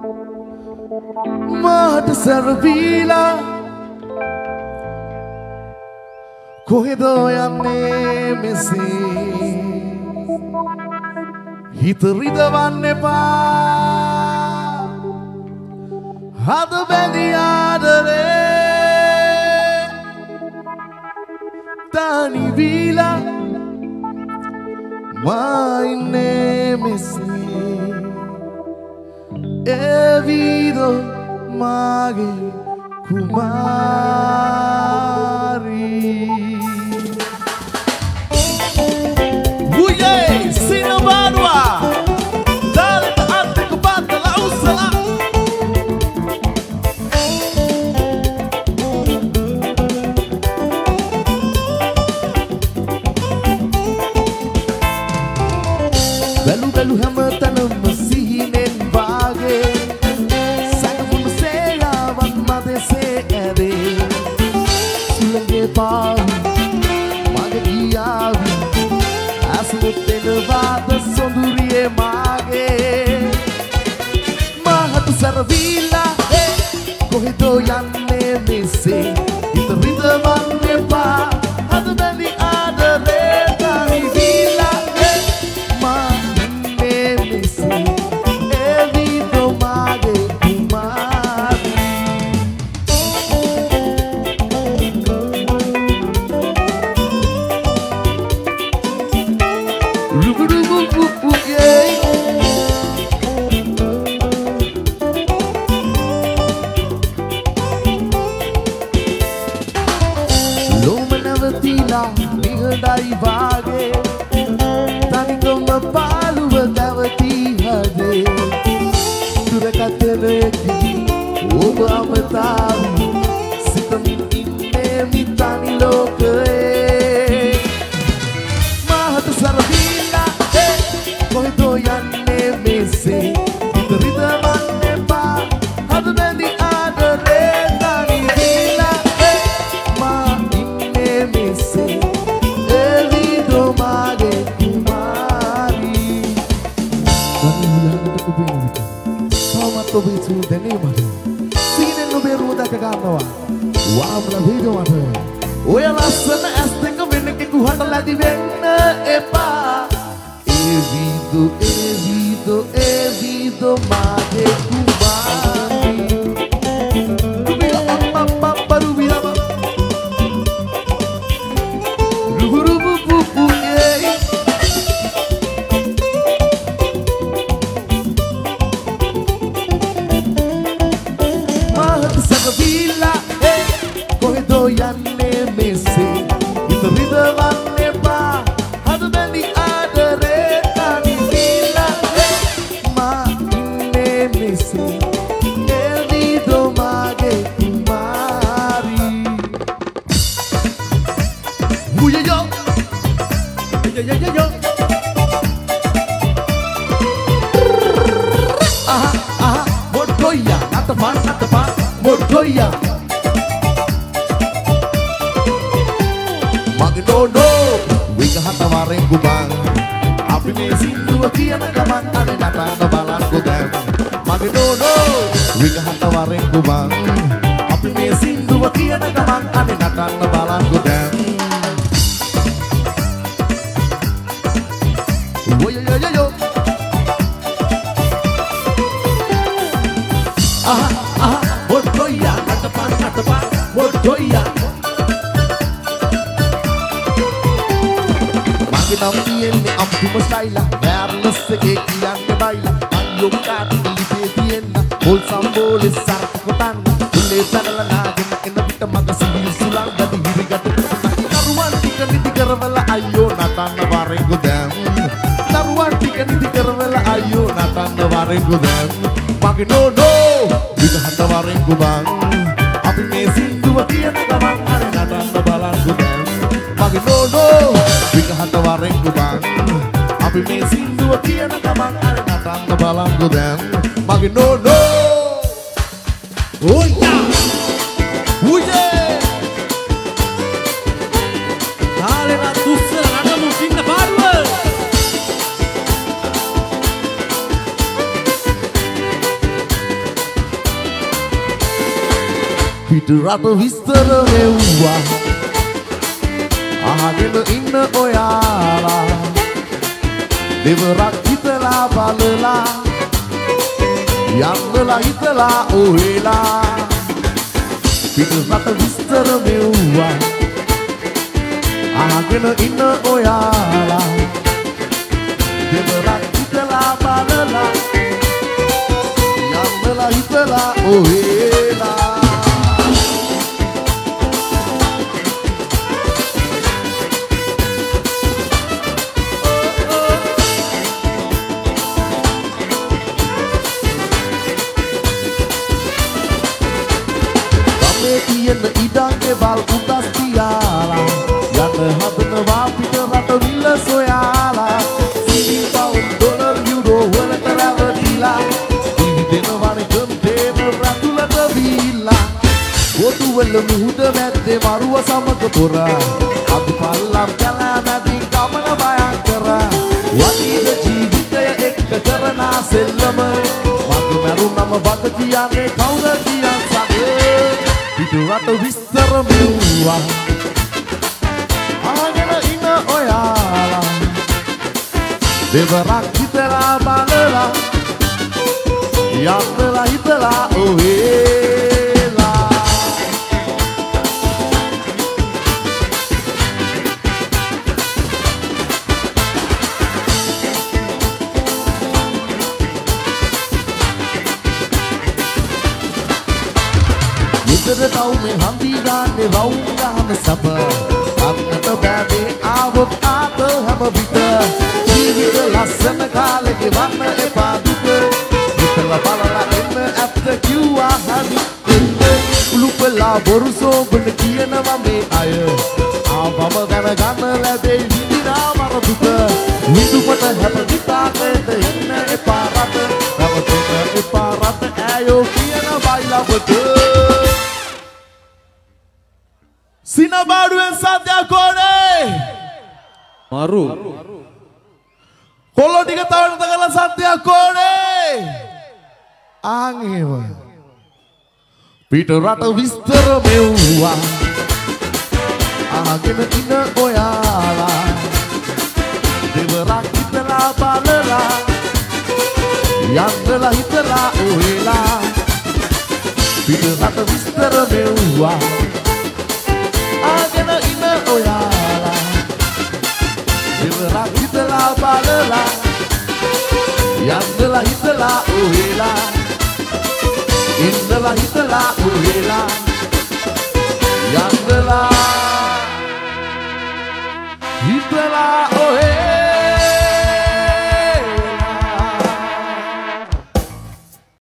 මාට සැරබීලා කොහෙදෝ යන්නේ මෙසේ හිත රිදවන්න එපා හද බැඳි ආදරේ තනි වීලා මා ඉන්නේ මෙසේ එවිදෝ මාගේ කුමාරී Belu belu හැමතැනම සිහිනෙන් වාගේ සැඟවුණු සේයාවන් මදෙසේ ඇරේ සුළඟේ පාවි මගේ ගියාවි ඇසුමුත් එනවාද සොඳුරියේ මාගේ මහත් සරවීලා කොහෙදෝ යන්නේ මෙසේ හිත රිදවන්න එපා හද බැඳි ආදරේ තනි වීලා නිහඬයි වාගේ තනිකම පාළුව දැවතී හදේ දුරකථනයකි ඔබ අමතාවි සිතමින් ඉන්නේ මිතනි ලෝකයේ මහත සරවීලා කොහෙදෝ යන්නේ මෙසේ හිත රිදවන්න එපා හද බැඳි ආදරේ තනි වීලා මා ඉන්නේ මෙසේ ඔබ ඉතුරු දැනීමට සීනෙන් ඔබේ රුව දැක ගන්නවා වාමල වීඩියෝවට ඔය ලස්සන ඇස් දෙක වෙන කෙකු හට ලැදි වෙන්න එපා ඒවිදෝ මාගේ කුමාරී රුබිය අම්මා රුබියම රුබුරුබුබු කොහෙදෝ යන්නේ මෙසේ හිත රිදවන්න එපා හද බැඳි ආදරේ තනි වීලා මා ඉන්නේ මෙසේ එවිදෝ මාගේ කුමාරී මුයයෝ යයයයෝ aha මොඩ්ඩොයියා නතපන් මොඩ්ඩොයියා no විගහත වරෙන් ගුබන් අපි මේ සින්දුව කියන ගමන් අනේ නටන්න බලන්කෝ දැන් මගේ නෝ විගහත වරෙන් ගුබන් අපි මේ සින්දුව කියන ගමන් අනේ නටන්න බලන්කෝ දැන් ඔයයයයෝ aha මොඩ්ඩොයියා නටපන් මොඩ්ඩොයියා නම් තියෙන්නේ අම්පුම ස්ටයිල් වෑර්ලස් එකේ කියන්නේ බයිලා අයියෝ කාටි ඉලිපේ තියෙන්න හොල් සම්බෝලේ සරක කොටන්න උල්ලේ පැනලා නාගෙන එන පිට මග සිවි සුලං ගති හිරිගට දරුවන් ටික නිදි කරවලා අයියෝ නටන්න වරෙන් ගොඩම් දරුවන් ටික නිදි කරවලා අයියෝ නටන්න වරෙන් ගොඩම් මගේ නෝ විගහත වරෙන් ගොබන් අපි මේ සින්දුව කියන ගමන් අර නටන්න බලන් ගොඩම් මගේ නෝ විගහත වරෙන් ගොබන් අපි මේ සින්දුව කියන ගමන් අර නටන්න බලන් ගොඩම් මගේ නෝ ඔයා උයේ දාලේ තුස්සර නටමු සින්න පාරුව පිට රට විස්තර මෙව්වා අහගෙන ඉන්න ඔයාලා දෙවරක් හිතලා බලලා යන්නලා හිතලා ඔහෙලා පිට රට විස්තර මෙව්වා අහගෙන ඉන්න ඔයාලා දෙවරක් හිතලා බලලා යන්නලා හිතලා ඔහෙලා තියෙන ඉඩම්ගේ බල් උදස් තියාලා යන්න හදනවා පිට රට විල්ල සොයාලා සිටි පවුන් ඩොලර් යුරෝ වලට රැවටිලා දිවිදෙනවනේ කන්ටේනර් රතුලට වීලා පොතුවල මුහුද මැද්දේ මරුව සමග පොර අද පල්ලම් කැලෑමැදින් ගමන භයංකර වටින ජීවිතය එක්ක කරන සෙල්ලම මතු මැරුණම බත කියන්නේ කවුද කියන් සගේ පිට රට විස්තර මෙව්වා අහගෙන ඉන්න ඔයාලා දෙවරක් හිතලා බලලා යන්නලා හිතලා ඔහෙලා ඉතර තවුමේ හන්දි ගානේ රවුම් ගහන සබ අන්නට බෑනේ ආවොත් ආත හැම විට ජීවිත ලස්සන කාලේ ගෙවන්න එපා දුක හිතලා බලලා එන්න ඇත්ත කිව්වා හරි උළුපලා බොරු සෝබන කියනවා මේ අය ආවම දැනගන්න ලැබෙයි විඳිනා මර දුක නිදුපත හැම විතාකේද එන්න එපා රට රවටෙන්න එපා රට ඇයෝ කියන බයිලවට Sinabaduan Satya Kode Maru Kalau 3 tahun tanggalan Satya Kode Angewa Peter Rata Vistar Mewa Agen ina oyala Deverak hitala balela Yandela hitala ohela Peter Rata Vistar Mewa Agen ina oyala Deverak hitala balela Yandela hitala ohela Indela hitala ohela Yandela